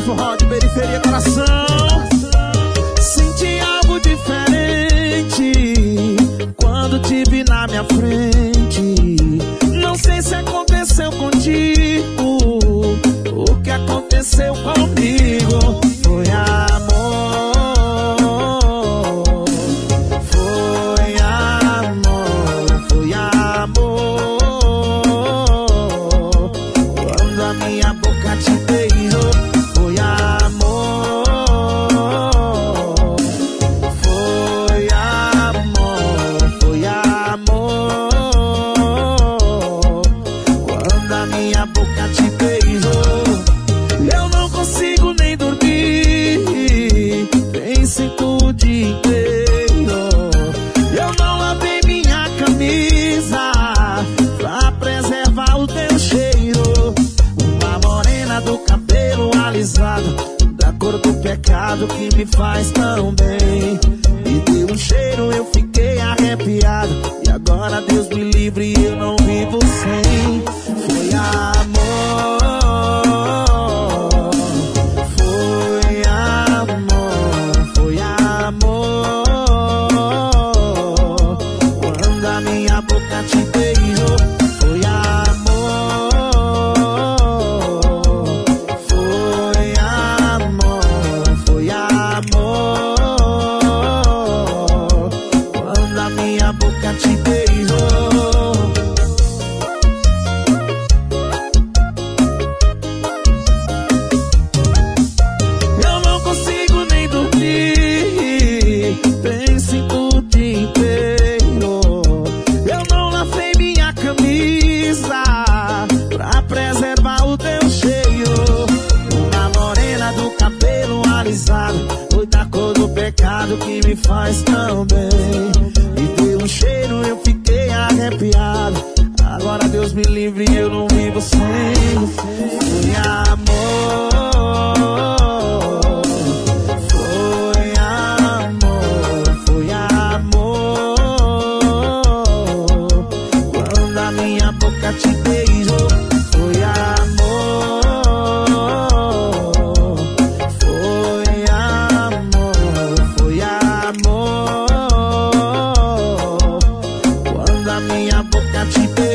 forró de periferia, coração. Senti algo diferente quando te vi na minha frente. Não sei se aconteceu contigo o que aconteceu comigo. Foi amor, foi amor, foi amor. Quando a minha boca te beijou, foi amor, foi amor, foi amor. Quando a minha boca te beijou, eu não consigo nem dormir, penso em tu o dia inteiro. Eu não lavei minha camisa pra preservar o teu cheiro. Uma morena do cabelo alisado, da cor do pecado que me faz tão bem. Me deu um cheiro, eu fiquei arrepiado, e agora Deus me livre, eu não vivo sem. Foi amor, foi amor, foi amor. Quando a minha boca te beijou, foi amor, foi amor, foi amor. Quando a minha boca te beijou. Eu não consigo nem dormir, penso em tu o dia inteiro. Eu não lavei minha camisa pra preservar o teu cheiro. Uma morena do cabelo alisado, foi da cor do pecado que me faz tão bem. Me deu um cheiro, eu fiquei arrepiado, agora Deus me livre, eu não vivo sem. Foi amor, foi amor, foi amor. Quando a minha boca te beijou, foi amor, foi amor, foi amor. Quando a minha boca te beijou.